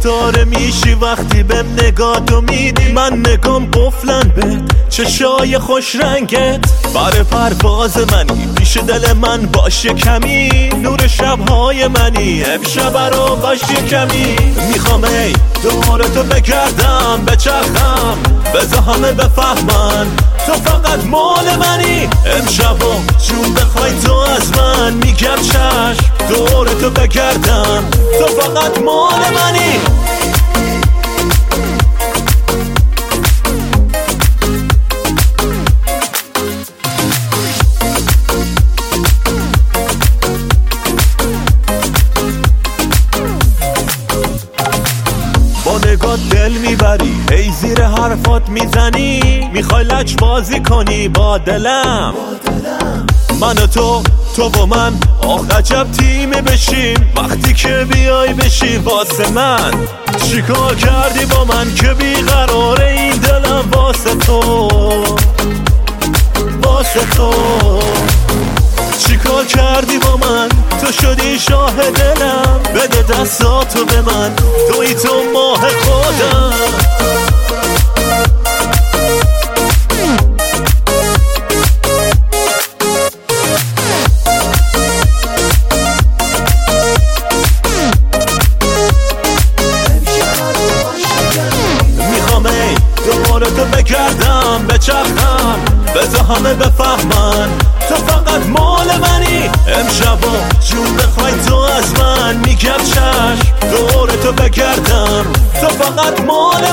ستاره میشی وقتی بهم نگاهتو میدی. من نگام قفلن به چشای خوش رنگت، بر پرواز منی پیش دل من باشه کمی. نور شبهای منی امشب رو باشه کمی. میخوام ای دورتو بگردم بچرخم بذار همه بفهمن تو فقط مال منی. امشبو جون بخوای تو از من میگم چشم، دورتو بگردم تو فقط مال منی. نگاه دل میبری هی زیر حرفات میزنی، میخوای لج بازی کنی با دلم. من و تو و من آخ عجب تیمی بشیم وقتی که بیای بشی واسه من. چیکار کردی با من که بیقراره این دلم واسه تو، واسه تو. چیکار کردی با من تو شدی شاه دلم. بده دستاتو به من توی تو ماه خودم. میخوام ای دورتو بگردم بچرخم بذار همه بفهمن تو فقط مال منی. امشبا جون بخوای تو از من میگم چشم، دورتو بگردم تو فقط مال